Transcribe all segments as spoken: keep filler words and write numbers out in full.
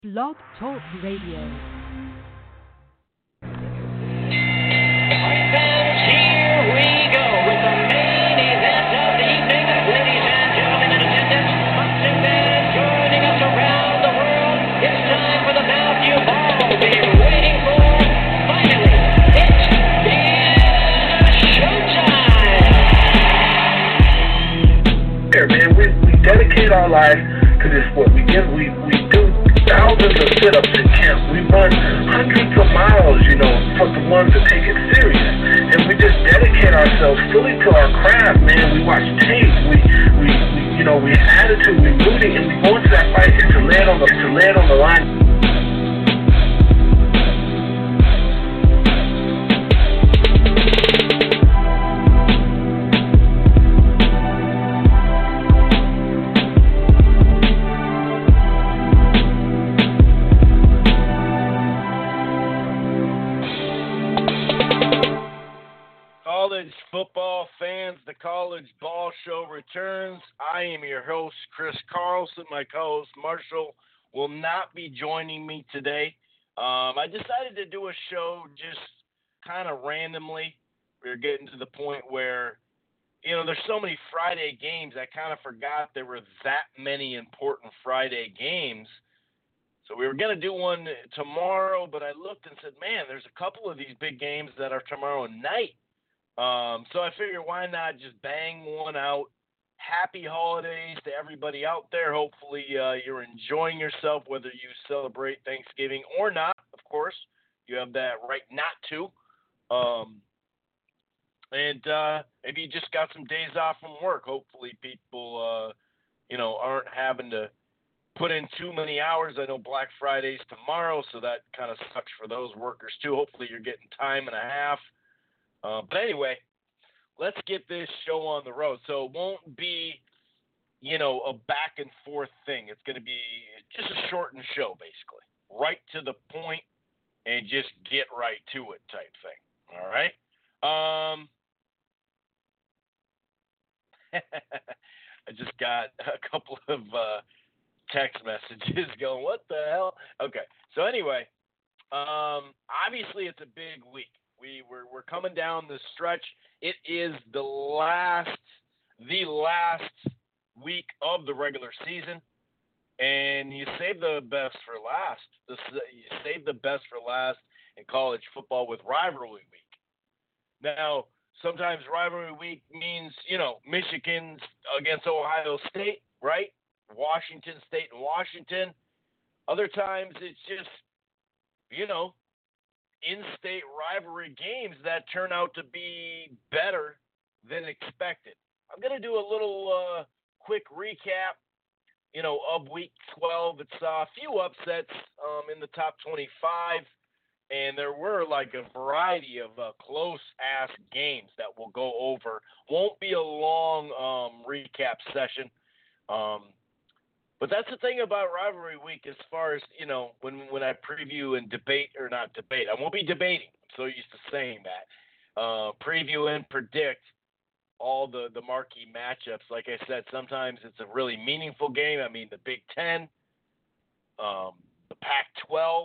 Blog Talk Radio. Man, we, we dedicate our life to this sport. We give, we, we do thousands of sit-ups in camp. We run hundreds of miles, you know, for the ones that take it serious. And we just dedicate ourselves fully to our craft, man. We watch tape. We, we, we you know, we have attitude. We rooting, and we go into that fight and to lay it on the, to lay it on the line. College football fans, the College Ball Show returns. I am your host, Chris Carlson. My co-host, Marshall, will not be joining me today. Um, I decided to do a show just kind of randomly. We're getting to the point where, you know, there's so many Friday games, I kind of forgot there were that many important Friday games. So we were going to do one tomorrow, but I looked and said, man, there's a couple of these big games that are tomorrow night. Um, so I figured why not just bang one out. Happy holidays to everybody out there. Hopefully uh, you're enjoying yourself, whether you celebrate Thanksgiving or not. Of course, you have that right not to. Um, and uh, maybe you just got some days off from work. Hopefully people, uh, you know, aren't having to put in too many hours. I know Black Friday's tomorrow, so that kind of sucks for those workers too. Hopefully you're getting time and a half. Uh, but anyway, let's get this show on the road. So it won't be, you know, a back and forth thing. It's going to be just a shortened show, basically. Right to the point and just get right to it type thing. All right? Um, I just got a couple of uh, text messages going, what the hell? Okay. So anyway, um, obviously it's a big week. We, we're, we're coming down the stretch. It is the last, the last week of the regular season, and you save the best for last. The, you save the best for last in college football with rivalry week. Now, sometimes rivalry week means, you know, Michigan against Ohio State, right? Washington State and Washington. Other times it's just, you know, in-state rivalry games that turn out to be better than expected. I'm going to do a little uh, quick recap, you know, of Week twelve. It saw a few upsets um, in the top twenty-five, and there were like a variety of uh, close-ass games that we'll go over. Won't be a long um, recap session. Um, But that's the thing about rivalry week as far as, you know, when when I preview and debate, or not debate, I won't be debating. I'm so used to saying that. Uh, preview and predict all the, the marquee matchups. Like I said, sometimes it's a really meaningful game. I mean, the Big Ten, um, the Pac twelve,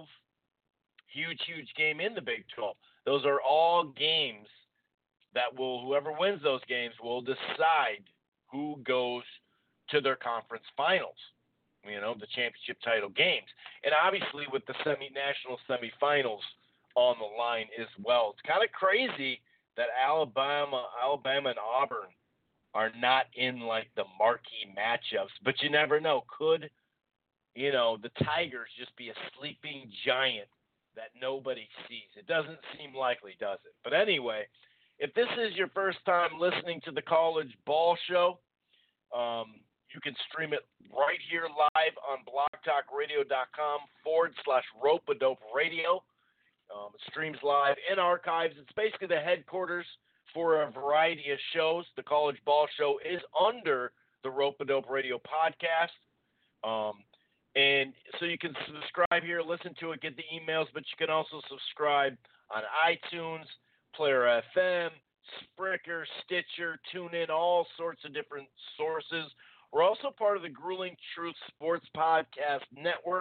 huge, huge game in the Big twelve. Those are all games that will, whoever wins those games will decide who goes to their conference finals. You know, the championship title games. And obviously with the semi-national semifinals on the line as well. It's kind of crazy that Alabama, Alabama and Auburn are not in like the marquee matchups, but you never know. Could, you know, the Tigers just be a sleeping giant that nobody sees? It doesn't seem likely, does it? But anyway, if this is your first time listening to the College Ball Show, um, you can stream it right here live on blogtalkradio.com forward slash Rope-A-Dope Radio. Um, it streams live in archives. It's basically the headquarters for a variety of shows. The College Ball Show is under the Rope-A-Dope Radio podcast. Um, and so you can subscribe here, listen to it, get the emails, but you can also subscribe on iTunes, Player F M, Spreaker, Stitcher, TuneIn, all sorts of different sources. We're also part of the Grueling Truth Sports Podcast Network.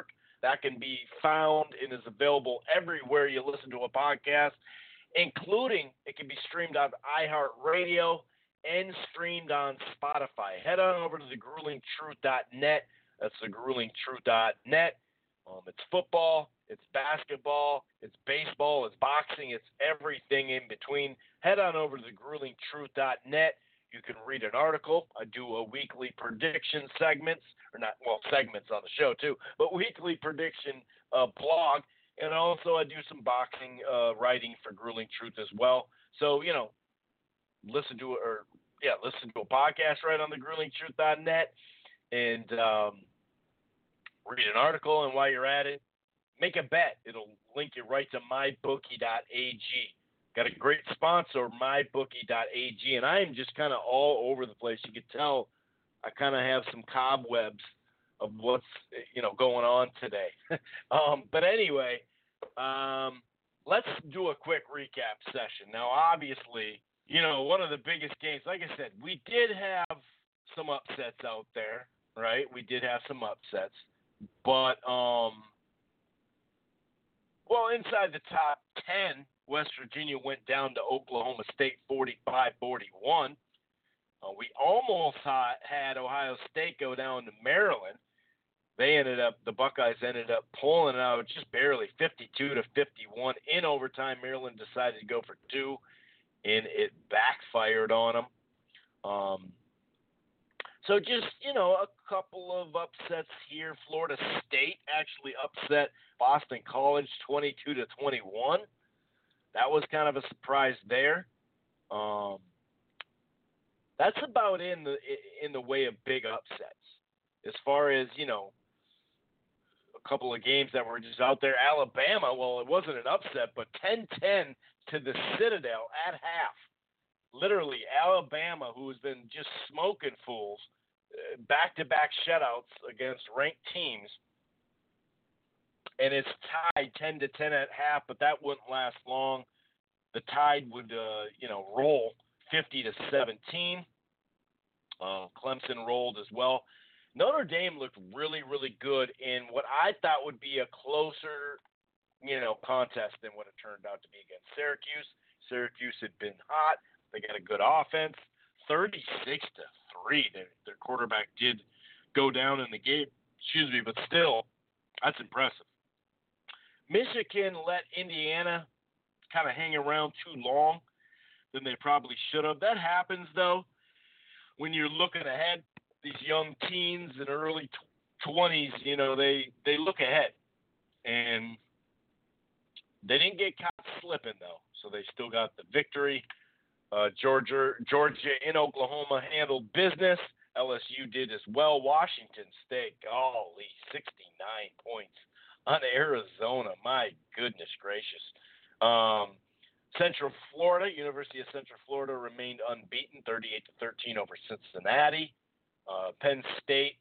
That can be found and is available everywhere you listen to a podcast, including it can be streamed on iHeartRadio and streamed on Spotify. Head on over to the grueling truth dot net. That's the grueling truth dot net. Um, it's football, it's basketball, it's baseball, it's boxing, it's everything in between. Head on over to the grueling truth dot net. You can read an article. I do a weekly prediction segments, or not, well, segments on the show too, but weekly prediction uh, blog. And also I do some boxing uh, writing for Grueling Truth as well. So, you know, listen to it, or yeah, listen to a podcast right on the grueling truth dot net and um, read an article. And while you're at it, make a bet. It'll link you right to my bookie dot a g. Got a great sponsor, my bookie dot a g, and I am just kind of all over the place. You can tell I kind of have some cobwebs of what's, you know, going on today. um, but anyway, um, let's do a quick recap session. Now, obviously, you know, one of the biggest games, like I said, we did have some upsets out there, right? We did have some upsets, but, um, well, inside the top ten, West Virginia went down to Oklahoma State forty-five forty-one. Uh, we almost ha- had Ohio State go down to Maryland. They ended up, the Buckeyes ended up pulling it out just barely, fifty-two to fifty-one. In overtime, Maryland decided to go for two, and it backfired on them. Um, so just, you know, a couple of upsets here. Florida State actually upset Boston College twenty-two to twenty-one. That was kind of a surprise there. Um, that's about in the in the way of big upsets. As far as, you know, a couple of games that were just out there. Alabama, well, it wasn't an upset, but ten ten to the Citadel at half. Literally, Alabama, who has been just smoking fools, uh, back-to-back shutouts against ranked teams, and it's tied ten to ten at half, but that wouldn't last long. The Tide would, uh, you know, roll fifty to seventeen. Uh, Clemson rolled as well. Notre Dame looked really, really good in what I thought would be a closer, you know, contest than what it turned out to be against Syracuse. Syracuse had been hot. They got a good offense. thirty-six to three. Their, their quarterback did go down in the game. Excuse me, but still, that's impressive. Michigan let Indiana kind of hang around too long than they probably should have. That happens, though, when you're looking ahead. These young teens and early twenties, you know, they, they look ahead. And they didn't get caught slipping, though, so they still got the victory. Uh, Georgia, Georgia in Oklahoma handled business. L S U did as well. Washington State, golly, sixty-nine points on Arizona. My goodness gracious. Um, Central Florida, University of Central Florida remained unbeaten, thirty-eight to thirteen over Cincinnati. Uh, Penn State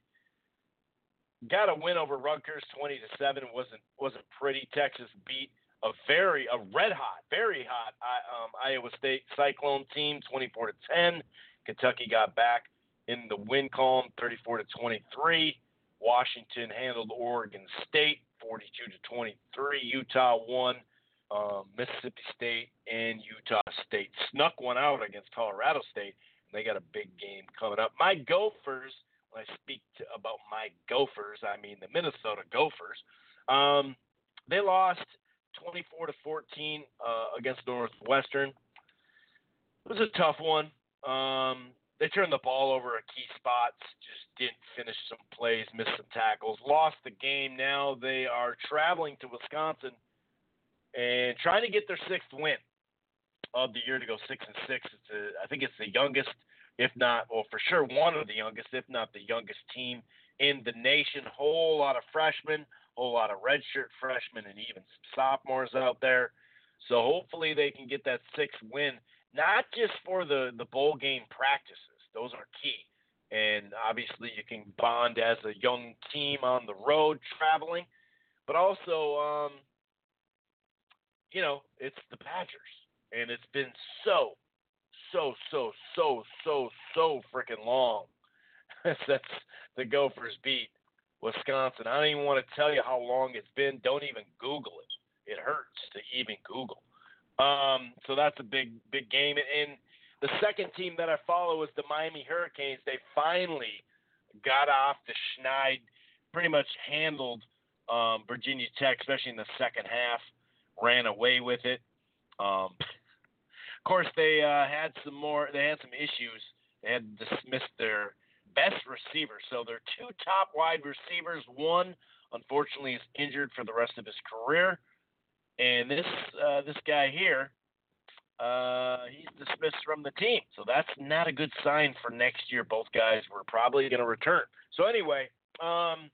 got a win over Rutgers, twenty to seven. It wasn't wasn't pretty. Texas beat a very a red hot, very hot um, Iowa State Cyclone team, twenty-four to ten. Kentucky got back in the win column, thirty-four to twenty-three. Washington handled Oregon State, forty-two to twenty-three. Utah won. Um, Mississippi State and Utah State snuck one out against Colorado State. And they got a big game coming up. My Gophers, when I speak to, about my Gophers, I mean the Minnesota Gophers. Um, they lost twenty-four to fourteen uh, against Northwestern. It was a tough one. Um, they turned the ball over at key spots, just didn't finish some plays, missed some tackles, lost the game. Now they are traveling to Wisconsin and trying to get their sixth win of the year to go six and six. It's a, I think it's the youngest, if not, well, for sure one of the youngest, if not the youngest team in the nation. Whole lot of freshmen, whole lot of redshirt freshmen, and even some sophomores out there. So hopefully they can get that sixth win, not just for the, the bowl game practices. Those are key. And obviously you can bond as a young team on the road traveling, but also, um, you know, it's the Badgers, and it's been so, so, so, so, so, so freaking long since the Gophers beat Wisconsin. I don't even want to tell you how long it's been. Don't even Google it. It hurts to even Google. Um, so that's a big, big game. And the second team that I follow is the Miami Hurricanes. They finally got off the schneid, pretty much handled um, Virginia Tech, especially in the second half, ran away with it. Um, of course, they uh, had some more. They had some issues. They had dismissed their best receiver. So their two top wide receivers, one unfortunately is injured for the rest of his career, and this uh, this guy here, uh, he's dismissed from the team. So that's not a good sign for next year. Both guys were probably going to return. So anyway, um,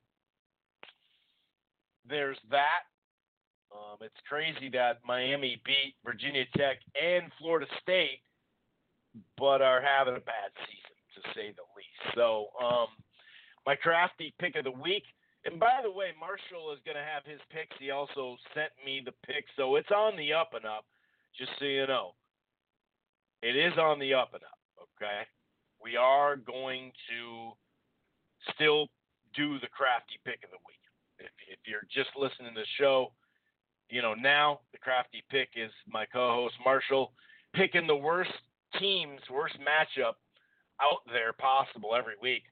there's that. Um, it's crazy that Miami beat Virginia Tech and Florida State, but are having a bad season, to say the least. So um, my crafty pick of the week, and by the way, Marshall is going to have his picks. He also sent me the picks, so it's on the up and up, just so you know. It is on the up and up, okay? We are going to still do the crafty pick of the week. If, if you're just listening to the show, you know, now the crafty pick is my co-host Marshall picking the worst teams, worst matchup out there possible every week.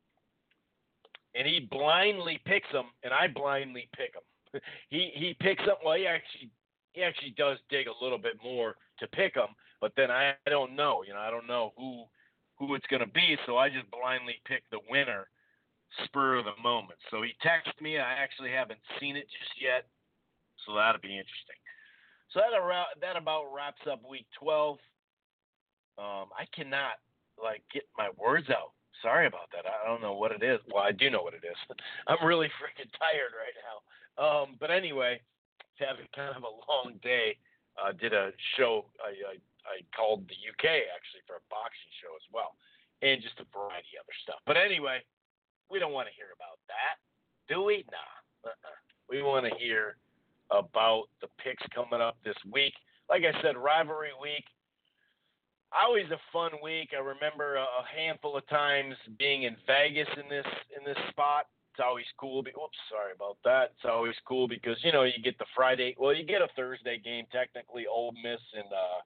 And he blindly picks them, and I blindly pick them. he he picks them. Well, he actually he actually does dig a little bit more to pick them, but then I, I don't know. You know, I don't know who who it's going to be, so I just blindly pick the winner, spur of the moment. So he texted me. I actually haven't seen it just yet, so that'll be interesting. So that around, that about wraps up week twelve. Um, I cannot like get my words out. Sorry about that. I don't know what it is. Well, I do know what it is. I'm really freaking tired right now. Um, but anyway, having kind of a long day. Uh, did a show I, I I called the U K actually for a boxing show as well, and just a variety of other stuff. But anyway, we don't want to hear about that, do we? Nah. Uh-uh. We want to hear about the picks coming up this week. Like I said, rivalry week. Always a fun week. I remember a, a handful of times being in Vegas in this in this spot. It's always cool. Be, oops, sorry about that. It's always cool because, you know, you get the Friday. Well, you get a Thursday game, technically. Ole Miss and uh,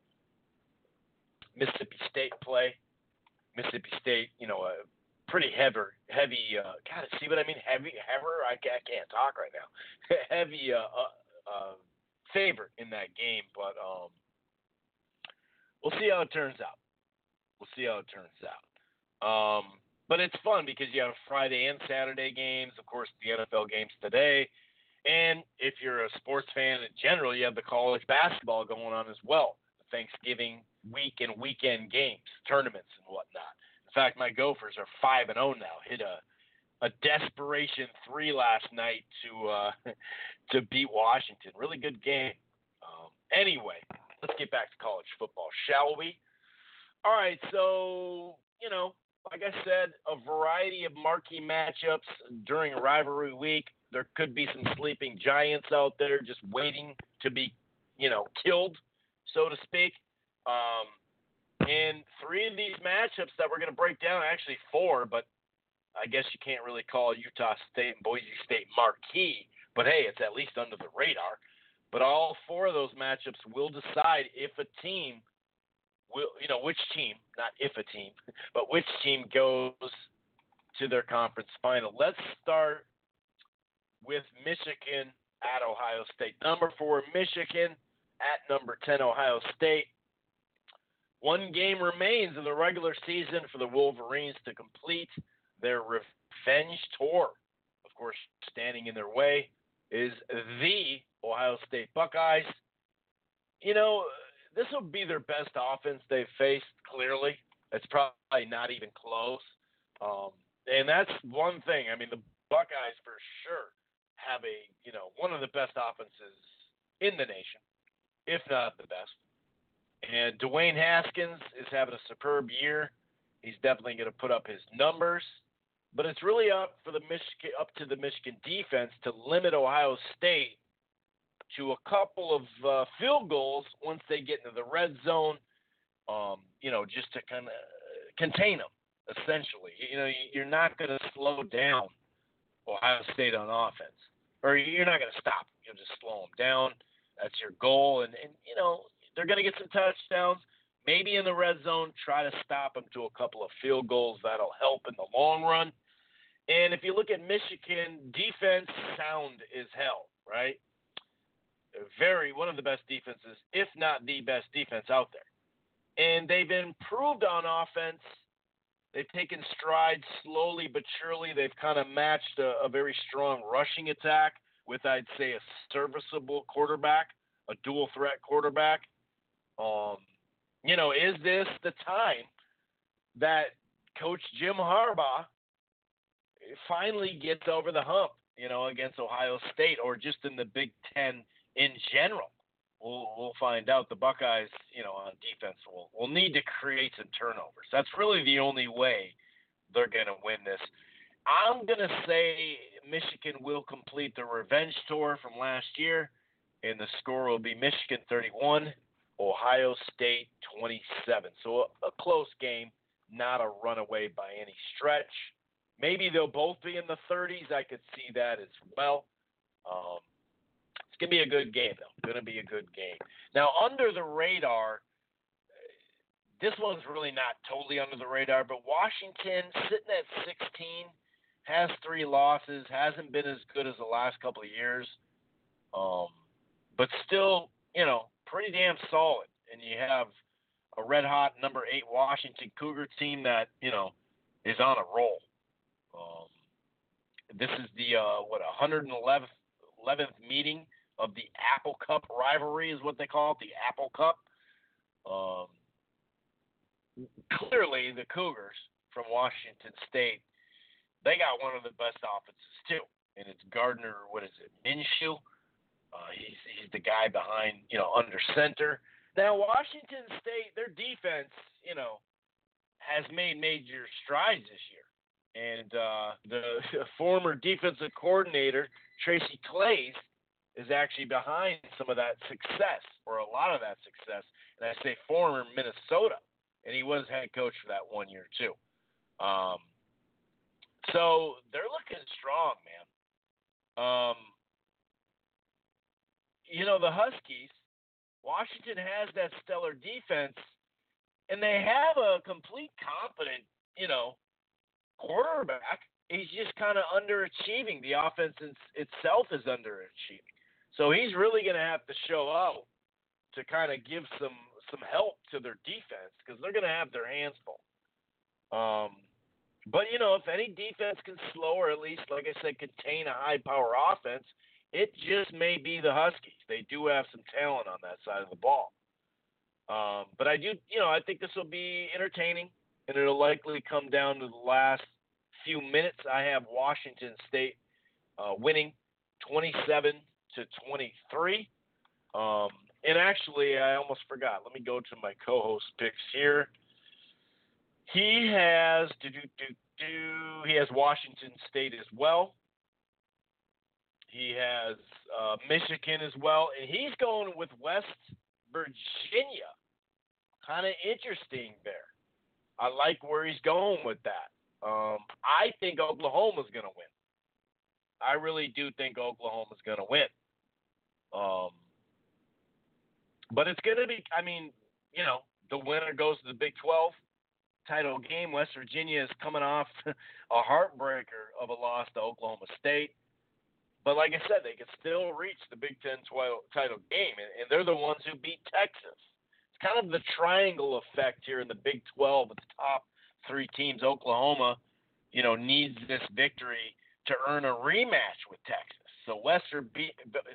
Mississippi State play. Mississippi State, you know, a pretty heavy, heavy. Uh, God, see what I mean? Heavy, heavier. I can't, I can't talk right now. heavy uh, uh, uh, favorite in that game, but um. We'll see how it turns out. We'll see how it turns out. Um, but it's fun because you have Friday and Saturday games. Of course, the N F L games today. And if you're a sports fan in general, you have the college basketball going on as well. The Thanksgiving week and weekend games, tournaments and whatnot. In fact, my Gophers are five and oh now. Hit a a desperation three last night to uh, to beat Washington. Really good game. Um, anyway. Let's get back to college football, shall we? All right, so, you know, like I said, a variety of marquee matchups during a rivalry week. There could be some sleeping giants out there just waiting to be, you know, killed, so to speak. Um, and three of these matchups that we're going to break down, actually four, but I guess you can't really call Utah State and Boise State marquee, but hey, it's at least under the radar. But all four of those matchups will decide if a team will, you know, which team, not if a team, but which team goes to their conference final. Let's start with Michigan at Ohio State. Number four, Michigan at number ten, Ohio State. One game remains of the regular season for the Wolverines to complete their revenge tour. Of course, standing in their way is the Ohio State Buckeyes. You know, this will be their best offense they've faced, clearly. It's probably not even close. Um, and that's one thing. I mean, the Buckeyes for sure have a, you know, one of the best offenses in the nation, if not the best. And Dwayne Haskins is having a superb year. He's definitely going to put up his numbers. But it's really up for the Michigan, up to the Michigan defense to limit Ohio State to a couple of uh, field goals once they get into the red zone, um, you know, just to kind of contain them, essentially. You know, you're not going to slow down Ohio State on offense. Or you're not going to stop them. You'll just slow them down. That's your goal. And, and you know, they're going to get some touchdowns. Maybe in the red zone, try to stop them to a couple of field goals. That'll help in the long run. And if you look at Michigan, defense sound is hell, right? Very one of the best defenses, if not the best defense out there. And they've improved on offense. They've taken strides slowly but surely. They've kind of matched a, a very strong rushing attack with, I'd say, a serviceable quarterback, a dual threat quarterback. Um, you know, is this the time that Coach Jim Harbaugh finally gets over the hump, you know, against Ohio State or just in the Big Ten in general? We'll, we'll find out. The Buckeyes, you know, on defense will, will need to create some turnovers. That's really the only way they're going to win this. I'm going to say Michigan will complete the revenge tour from last year, and the score will be Michigan thirty-one, Ohio State twenty-seven. So a, a close game, not a runaway by any stretch. Maybe they'll both be in the thirties. I could see that as well. Um, it's going to be a good game, though. Going to be a good game. Now, under the radar, this one's really not totally under the radar, but Washington sitting at sixteen, has three losses, hasn't been as good as the last couple of years, um, but still, you know, pretty damn solid. And you have a red-hot number eight Washington Cougar team that, you know, is on a roll. Um, this is the, uh, what, one hundred eleventh, eleventh meeting of the Apple Cup rivalry is what they call it, the Apple Cup. Um, clearly, the Cougars from Washington State, they got one of the best offenses, too. And it's Gardner, what is it, Minshew? Uh, he's he's the guy behind, you know, under center. Now, Washington State, their defense, you know, has made major strides this year. And uh, the, the former defensive coordinator, Tracy Claeys, is actually behind some of that success, or a lot of that success. And I say former Minnesota. And he was head coach for that one year, too. Um, so they're looking strong, man. Um, you know, the Huskies, Washington has that stellar defense, and they have a complete competent, you know, quarterback. He's just kind of underachieving. The offense itself is underachieving. So he's really going to have to show out to kind of give some, some help to their defense because they're going to have their hands full. Um, but, you know, if any defense can slow or at least, like I said, contain a high-power offense, it just may be the Huskies. They do have some talent on that side of the ball. Um, but I do, you know, I think this will be entertaining, and it'll likely come down to the last few minutes. I have Washington State uh, winning twenty-seven to twenty-three. Um, and actually, I almost forgot. Let me go to my co-host picks here. He has do do do do. He has Washington State as well. He has uh, Michigan as well, and he's going with West Virginia. Kind of interesting there. I like where he's going with that. Um, I think Oklahoma's going to win. I really do think Oklahoma's going to win. Um, but it's going to be, I mean, you know, the winner goes to the Big twelve title game. West Virginia is coming off a heartbreaker of a loss to Oklahoma State. But like I said, they can still reach the Big Ten title game, and, and they're the ones who beat Texas. It's kind of the triangle effect here in the Big twelve with the top three teams. Oklahoma, you know, needs this victory to earn a rematch with Texas. So Western beat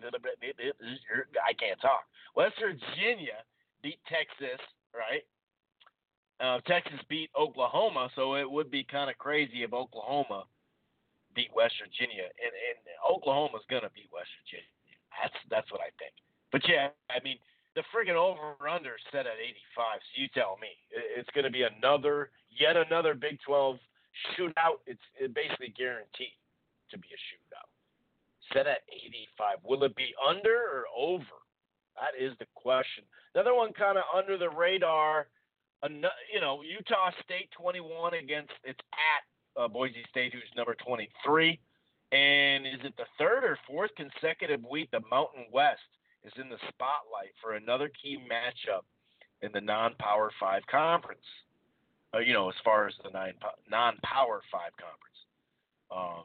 I can't talk. West Virginia beat Texas, right? Uh, Texas beat Oklahoma, so it would be kind of crazy if Oklahoma beat West Virginia, and, and Oklahoma's gonna beat West Virginia. That's that's what I think. But yeah, I mean, the friggin' over/under set at eighty-five. So you tell me, it's gonna be another, yet another Big twelve shootout. It's it basically guaranteed to be a shootout. Set at eighty-five. Will it be under or over? That is the question. Another one kind of under the radar. You know, Utah State twenty-one against it's at uh, Boise State, who's number twenty-three. And is it the third or fourth consecutive week the Mountain West is in the spotlight for another key matchup in the non-Power Five conference? Uh, you know, as far as the nine, non-Power Five conference. Um,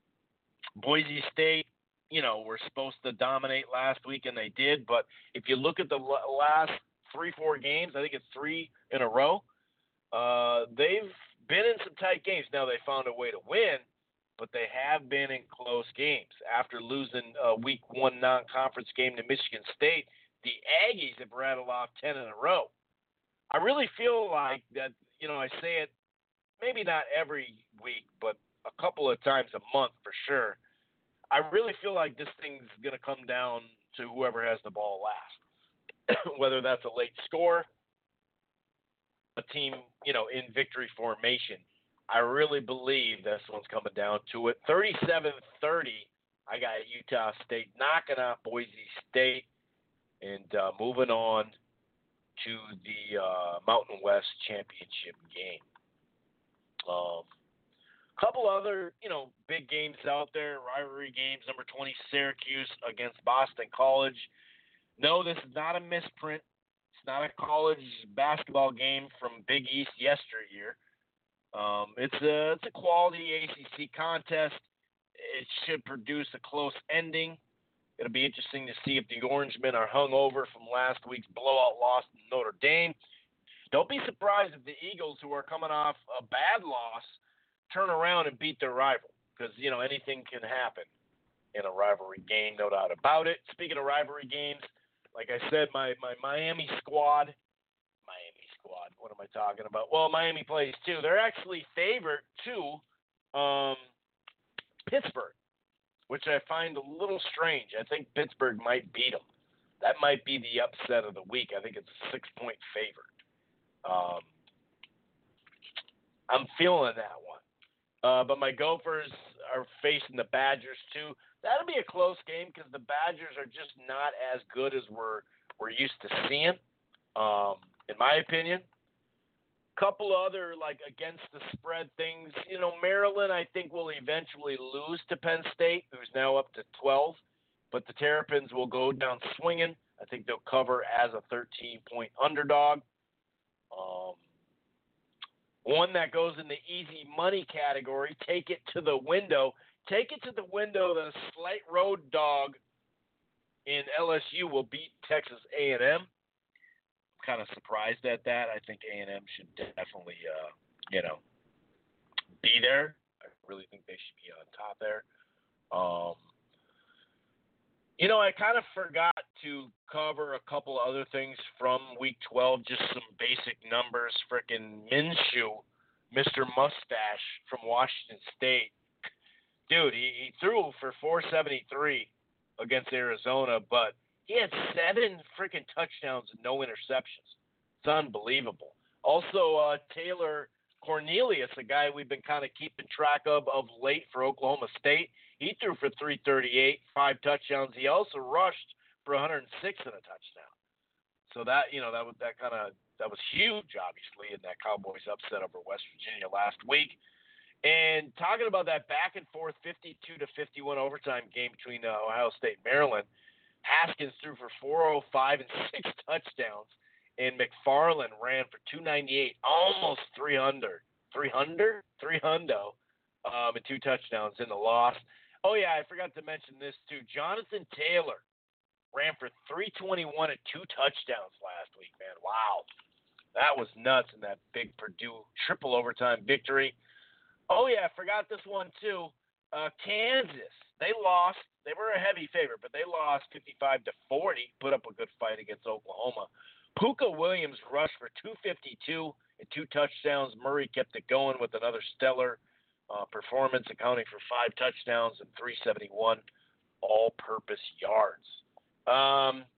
Boise State, you know, were supposed to dominate last week, and they did. But if you look at the last three, four games, I think it's three in a row, uh, they've been in some tight games. Now they found a way to win, but they have been in close games. After losing a week one non-conference game to Michigan State, the Aggies have rattled off ten in a row. I really feel like that, you know, I say it maybe not every week, but a couple of times a month for sure. I really feel like this thing's going to come down to whoever has the ball last, whether that's a late score, a team, you know, in victory formation. I really believe this one's coming down to it. thirty-seven thirty, I got Utah State knocking out Boise State and uh, moving on to the uh, Mountain West Championship game. Um, couple other, you know, big games out there, rivalry games. Number twenty, Syracuse against Boston College. No, this is not a misprint. It's not a college basketball game from Big East yesteryear. Um, it's a it's a quality A C C contest. It should produce a close ending. It'll be interesting to see if the Orangemen are hung over from last week's blowout loss to Notre Dame. Don't be surprised if the Eagles, who are coming off a bad loss, turn around and beat their rival, because, you know, anything can happen in a rivalry game, no doubt about it. Speaking of rivalry games, like I said, my, my Miami squad, Miami squad, what am I talking about? Well, Miami plays too. They're actually favored to um, Pittsburgh, which I find a little strange. I think Pittsburgh might beat them. That might be the upset of the week. I think it's a six-point favorite. Um, I'm feeling that one. Uh, but my Gophers are facing the Badgers too. That'll be a close game because the Badgers are just not as good as we're we're used to seeing, um, in my opinion. Couple other, like, against the spread things. You know, Maryland, I think, will eventually lose to Penn State, who's now up to twelve. But the Terrapins will go down swinging. I think they'll cover as a thirteen-point underdog. Um, one that goes in the easy money category, take it to the window. Take it to the window that a slight road dog in L S U will beat Texas A and M. I'm kind of surprised at that. I think A and M should definitely, uh, you know, be there. I really think they should be on top there. Um, you know, I kind of forgot to cover a couple other things from Week twelve, just some basic numbers. Frickin' Minshew, Mister Mustache from Washington State. Dude, he, he threw for four seventy-three against Arizona, but he had seven freaking touchdowns and no interceptions. It's unbelievable. Also, uh, Taylor Cornelius, a guy we've been kind of keeping track of of late for Oklahoma State, he threw for three thirty-eight, five touchdowns. He also rushed for one hundred six and a touchdown. So that, you know, that was that kind of that was huge, obviously, in that Cowboys upset over West Virginia last week. And talking about that back and forth fifty-two to fifty-one overtime game between uh, Ohio State and Maryland, Haskins threw for four oh five and six touchdowns, and McFarland ran for two ninety-eight, almost three hundred, three hundred, three hundo, um, and two touchdowns in the loss. Oh yeah, I forgot to mention this too. Jonathan Taylor ran for three twenty-one and two touchdowns last week. Man, wow, that was nuts in that big Purdue triple overtime victory. Oh, yeah, I forgot this one, too. Uh, Kansas, they lost. They were a heavy favorite, but they lost fifty-five to forty, put up a good fight against Oklahoma. Puka Williams rushed for two fifty-two and two touchdowns. Murray kept it going with another stellar uh, performance, accounting for five touchdowns and three seventy-one all-purpose yards. Um,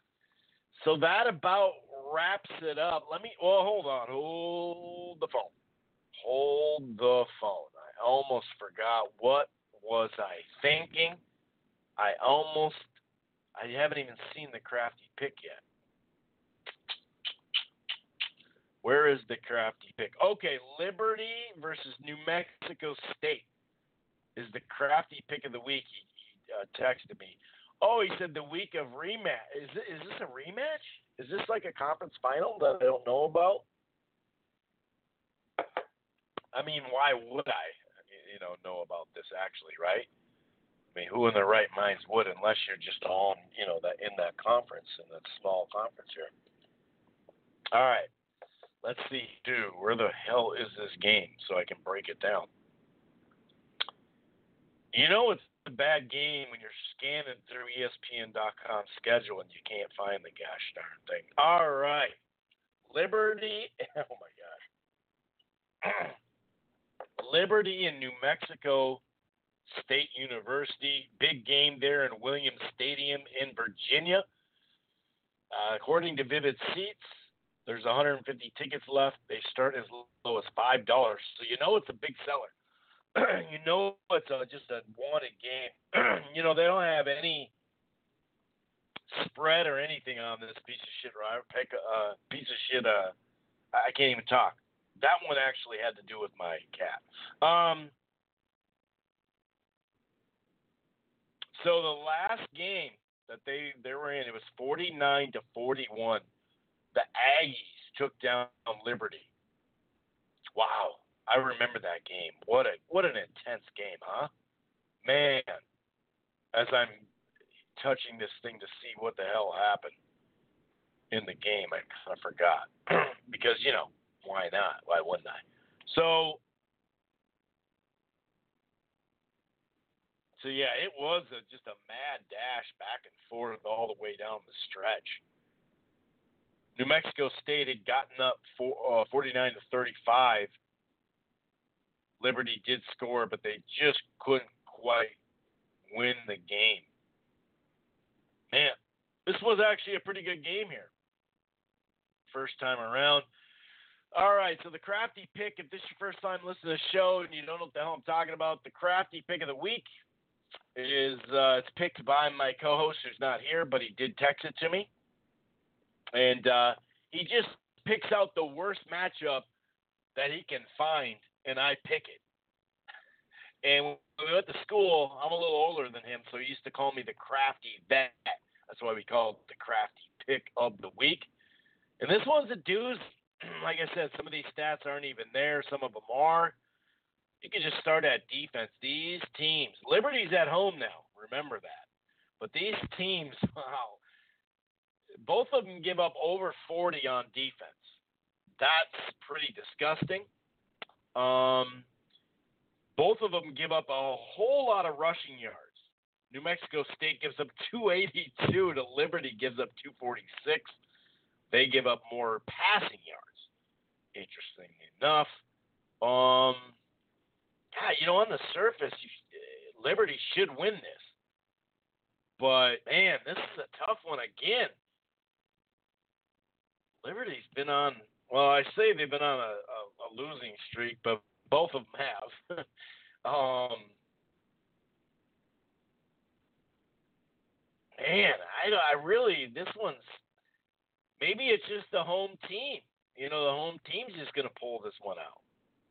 so that about wraps it up. Let me – well, hold on. Hold the phone. Hold the phone. I almost forgot. What was I thinking? I almost, I haven't even seen the crafty pick yet. Where is the crafty pick? Okay, Liberty versus New Mexico State. is the crafty pick of the week. He, he uh, texted me. Oh, he said the week of rematch. Is this, is this a rematch? Is this like a conference final that I don't know about? I mean, why would I, you know, know about this actually, right? I mean, who in their right minds would, unless you're just all, you know, that in that conference, in that small conference here. All right, let's see, dude, where the hell is this game so I can break it down? You know it's a bad game when you're scanning through E S P N dot com schedule and you can't find the gosh darn thing. All right, Liberty, oh my gosh. Liberty in New Mexico State University. Big game there in Williams Stadium in Virginia. Uh, according to Vivid Seats, there's one hundred fifty tickets left. They start as low as five dollars. So you know it's a big seller. You know it's a, just a wanted game. You know, they don't have any spread or anything on this piece of shit, right? Pick a uh, piece of shit. Uh, I can't even talk. That one actually had to do with my cat. Um, so the last game that they, they were in, it was forty-nine to forty-one. The Aggies took down Liberty. Wow, I remember that game. What a what an intense game, huh? Man, as I'm touching this thing to see what the hell happened in the game, I, I forgot. Because, you know, why not? Why wouldn't I? So, so yeah, it was a, just a mad dash back and forth all the way down the stretch. New Mexico State had gotten up for, uh, forty-nine to thirty-five. Liberty did score, but they just couldn't quite win the game. Man, this was actually a pretty good game here. First time around. All right, so the crafty pick, if this is your first time listening to the show and you don't know what the hell I'm talking about, the crafty pick of the week is uh, it's picked by my co-host who's not here, but he did text it to me. And uh, he just picks out the worst matchup that he can find, and I pick it. And when we went to school, I'm a little older than him, so he used to call me the crafty vet. That's why we call it the crafty pick of the week. And this one's a doozy. Like I said, some of these stats aren't even there. Some of them are. You can just start at defense. These teams, Liberty's at home now. Remember that. But these teams, wow, both of them give up over forty on defense. That's pretty disgusting. Um, both of them give up a whole lot of rushing yards. New Mexico State gives up two eighty-two to Liberty gives up two forty-six. They give up more passing yards. Interesting enough. Um, God, you know, on the surface, you, uh, Liberty should win this. But, man, this is a tough one again. Liberty's been on, well, I say they've been on a, a, a losing streak, but both of them have. um, man, I, I really, this one's, maybe it's just the home team. You know, the home team's just going to pull this one out.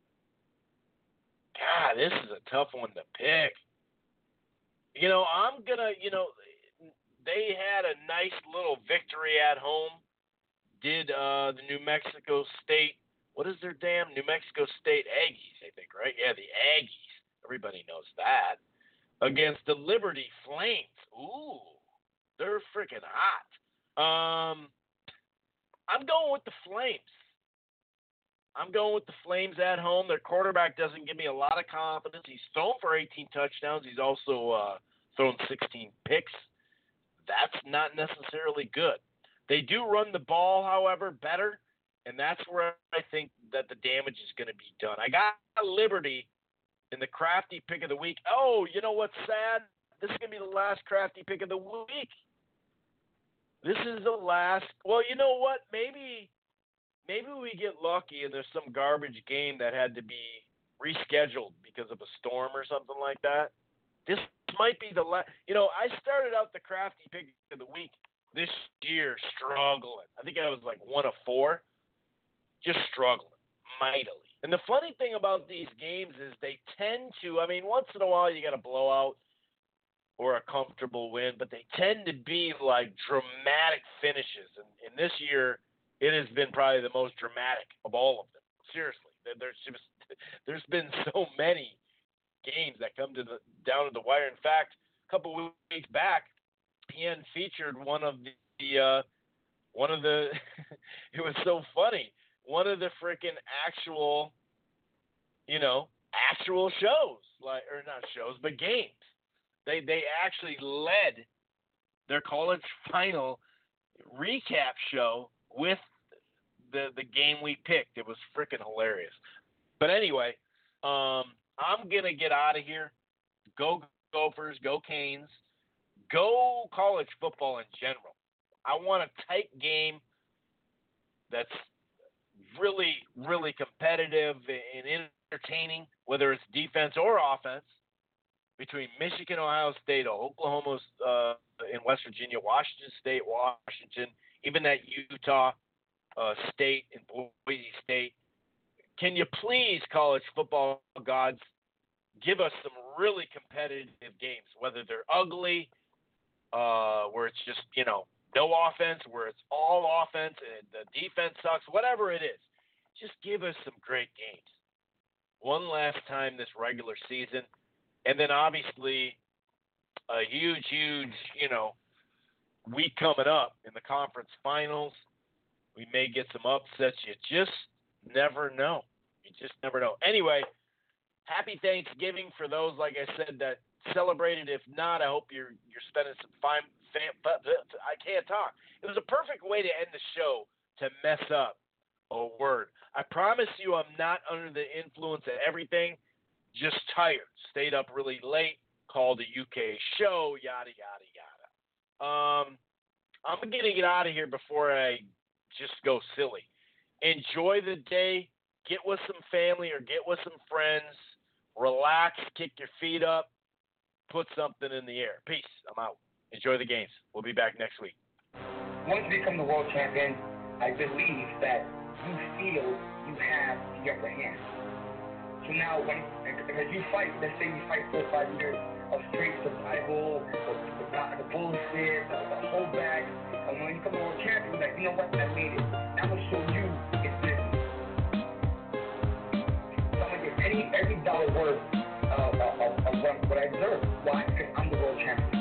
God, this is a tough one to pick. You know, I'm going to, you know, they had a nice little victory at home. Did uh, the New Mexico State, what is their damn New Mexico State Aggies, I think, right? Yeah, the Aggies. Everybody knows that. Against the Liberty Flames. Ooh, they're freaking hot. Um, I'm going with the Flames. I'm going with the Flames at home. Their quarterback doesn't give me a lot of confidence. He's thrown for eighteen touchdowns. He's also uh, thrown sixteen picks. That's not necessarily good. They do run the ball, however, better, and that's where I think that the damage is going to be done. I got Liberty in the crafty pick of the week. Oh, you know what's sad? This is going to be the last crafty pick of the week. This is the last. Well, you know what? Maybe maybe we get lucky and there's some garbage game that had to be rescheduled because of a storm or something like that. This might be the last. You know, I started out the crafty pick of the week this year struggling. I think I was like one of four. Just struggling mightily. And the funny thing about these games is they tend to, I mean, once in a while you got a blowout or a comfortable win, but they tend to be like dramatic finishes. And, and this year, it has been probably the most dramatic of all of them. Seriously, there's just there's been so many games that come to the down to the wire. In fact, a couple of weeks back, P N featured one of the, the uh, one of the. It was so funny. One of the freaking actual, you know, actual shows, like or not shows, but games. They they actually led their college final recap show with the the game we picked. It was freaking hilarious. But anyway, um, I'm gonna get out of here. Go Gophers, go Canes, go college football in general. I want a tight game that's really, really competitive and entertaining, whether it's defense or offense, between Michigan, Ohio State, Oklahoma, uh, in West Virginia, Washington State, Washington, even that Utah uh, State and Boise State. Can you please, college football gods, give us some really competitive games, whether they're ugly, uh, where it's just, you know, no offense, where it's all offense and the defense sucks, whatever it is. Just give us some great games. One last time this regular season. And then obviously a huge, huge, you know, week coming up in the conference finals. We may get some upsets. You just never know. You just never know. Anyway, happy Thanksgiving for those, like I said, that celebrated. If not, I hope you're you're spending some fine. Fam, I can't talk. It was a perfect way to end the show to mess up a word. I promise you, I'm not under the influence of everything. Just tired. Stayed up really late. Called a U K show. Yada yada yada. Um, I'm gonna get out of here before I just go silly. Enjoy the day. Get with some family or get with some friends. Relax. Kick your feet up. Put something in the air. Peace. I'm out. Enjoy the games. We'll be back next week. Once you become the world champion, I believe that you feel you have the upper hand. So now, when as you fight, let's say you fight four or five years of straight survival, the, the, the bullshit, the, the holdback, and when you become the world champion, you're like, you know what, I made it. I'm going to show you it's this. So I'm going to get any, every dollar worth of, of, of what I deserve. Why? Because I'm the world champion.